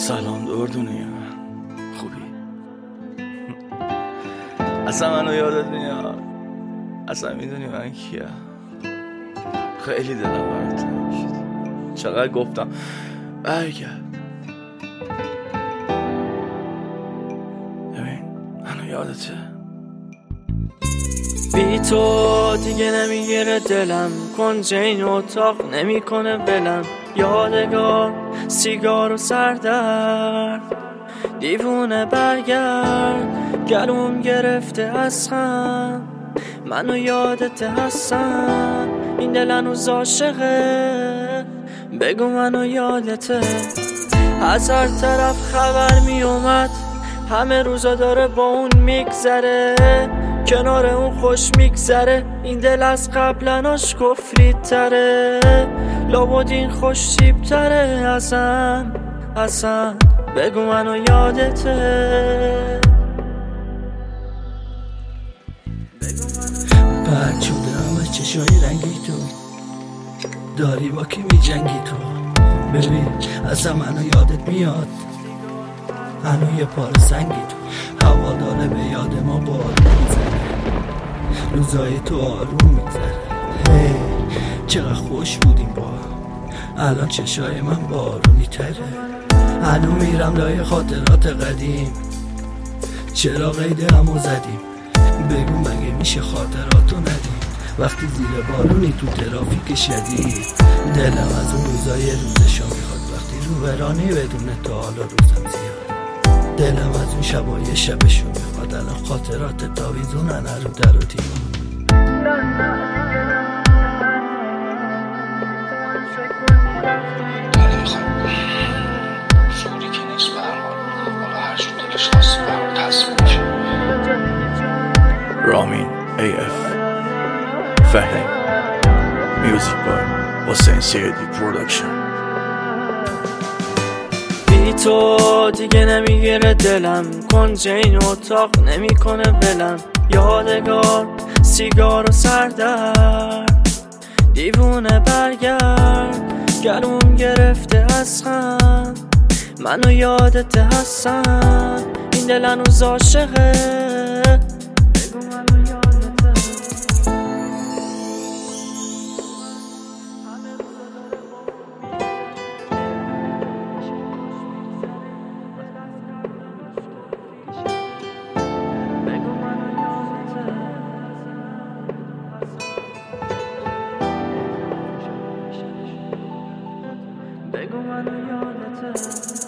سلام دردونی خوبی؟ اصلا منو یادت میاد؟ اصلا میدونی من کیه؟ خیلی دلم برات تنگ شد. چقدر گفتم برگرد. ببین منو یادته؟ بی تو دیگه نمیگیره دلم، کنج این اتاق نمیکنه ولم. یادگار سیگار و سردرد، دیوونه برگرد. گلوم گرفته از هم، منو یادت هستم. این دل هنوز عاشقه، بگو منو یادته. از هر طرف خبر می اومد، همه روزا داره با اون میگذره. کنار اون خوش میگذره، این دل از قبلناش کفری تره. لابد این خوش سیب تره. حسن بگو منو یادته. بعد شده همه چشای رنگی تو داری با کی می جنگی تو. ببین اصلا منو یادت میاد، هنو یه پار سنگی تو. هوا داره به یاد ما بارون میزنه، روزای تو آروم میگذره. هی چقدر خوش بودیم با هم، الان چشای من بارونی تره. هنو میرم لای خاطرات قدیم، چرا قید همو زدیم. بگو مگه میشه خاطراتو ندیم وقتی زیر بارونی تو ترافیک شدید. دلم از اون روزای روزشو میخواد، وقتی رو برانی بدون تا حالا روزم زیاد. دلم از اون شبای شبشو میخواد، الان خاطرات تاویزونن رو در و دیوار. شوری که نیست برحال، حالا هر شد دلش خواست برحال تصمیم میشه. رامین AF فهیم میوزیک بای حسین سیدی پرودکشن. بی تو دیگه نمیگیره دلم، کنج این اتاق نمیکنه ولم. یادگار سیگار و سردرد، دیوونه برگرد. گلوم گرفته از هم، منو یادت هستم. این دل هنوز عاشقه، بگو منو یادته. بگو منو یادته.